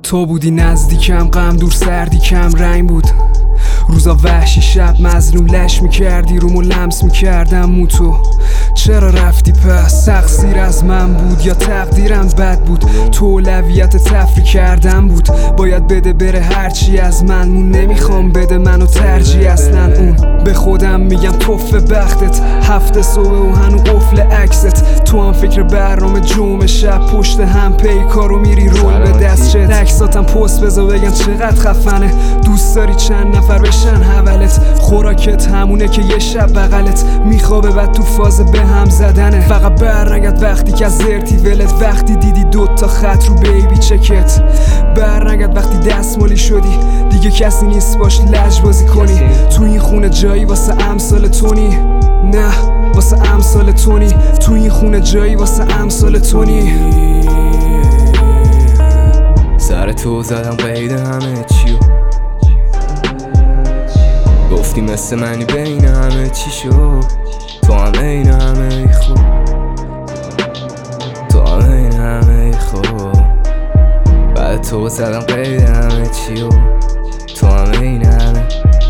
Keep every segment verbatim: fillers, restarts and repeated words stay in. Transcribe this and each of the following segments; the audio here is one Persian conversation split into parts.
تو بودی نزدیکم، غم دور سردی کم رنگ بود. روزا وحشی، شب مظلوم لش میکردی، رومو لمس میکردم مو تو. چرا رفتی پس؟ تقصیر از من بود یا تقدیرم بد بود؟ تو اولویت تفریح کردم بود. باید بده بره هرچی از من مون، نمیخوام بده منو ترجیح اصلا اون. به خودم میگم توف بختت، هفته صبح و هنو قفل عکست. تو هم فکر برنامه جمعه شب پشت هم پیکارو میری رول به دست شد. عکساتم پست بذار بگن چقدر خفنه، دوست داری چند نفر بشن حولت. خوراکت همونه که یه شب بغلت میخوابه بعد تو فاز به هم زدنه. فقط برنگرد وقتی که از زرتی ولت، وقتی دیدی دوتا خط رو بیبی چکت. برنگرد وقتی دستمالی شدی دیگه کسی نیست باش لج بازی کنی. تو این خونه جایی واسه امثال تونی، نه واسه امثال تونی. تو این خونه جایی واسه امثال تونی. سر تو زدم قید همه چیو، گفتی مثل منی بین همه چی شد. تو هم این همه خوب، تو هم این همه خوب. بعد تو زدم قید همه چیو، تو هم این همه.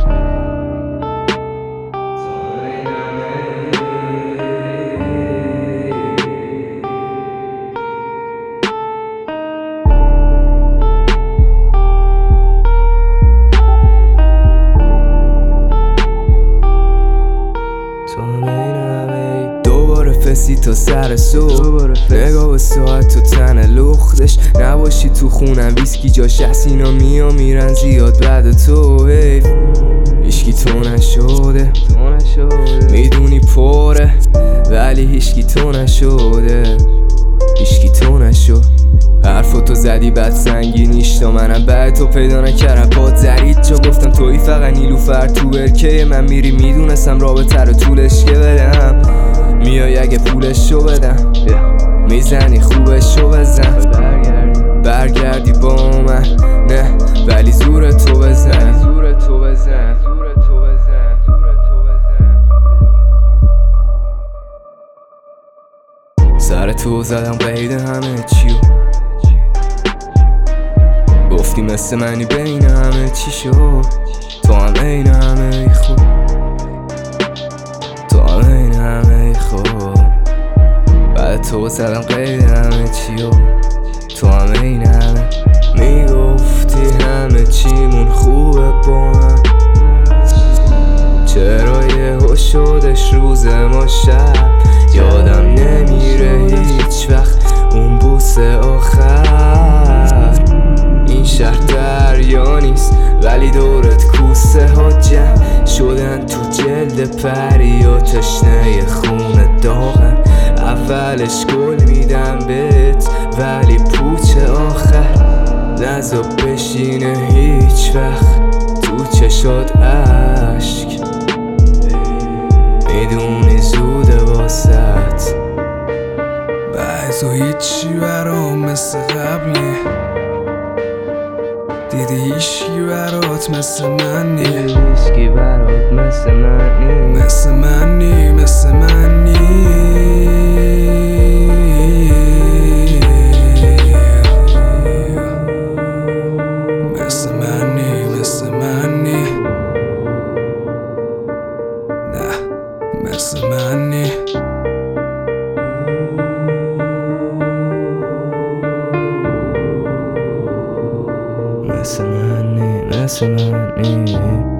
دوباره فسی تا سر صبح، نگاه به ساعت تو تن لختش. نباشی تو خونم ویسکی جاش هست، اینا میا میرن زیاد بعد تو. حیف هیشکی تو نشده، میدونی پره ولی هیشکی تو نشده، هیشکی تو نشد. حرفاتو زدی بعد سنگینیش تا منم بعد تو پیدا نکردم پاد زرید جا. گفتم توی فقط نیلوفر تو برکه من میری، میدونستم رابطه رو طولش که بدم. میای اگه پولشو بدم، میزنی خوبشو بزن. برگردی با من نه ولی زور تو بزن. سر تو زدم قید همه چیو، گفتی مثل منی بین همه چی شد. تو هم این همه خوب، تو هم این همه خوب. بعد تو زدم قید همه چیو، تو هم این همه. میگفتی همه چیمون خوبه با من، چرا یهو شدش روز ما شب؟ یادم نمیره هیچ وقت اون بوسه آخر. این شهر دریا نیست ولی دورت کوسه ها جمع شدن تو جلد پری و تشنه خون داغن. اولش گل میدم بهت ولی پوچ آخر، نزا بشینه هیچ وقت تو چشات عشق. میدونی زوده واسط، بعض و هیچی برام مثل قبلی. دیدی هیچی برات مثل من نی، هیچکی برات مثل من نی، مثل من نی، مثل من نی. مثل من نی، مثل من نی، نه مثل من نی. مثل من نی، مثل من نی.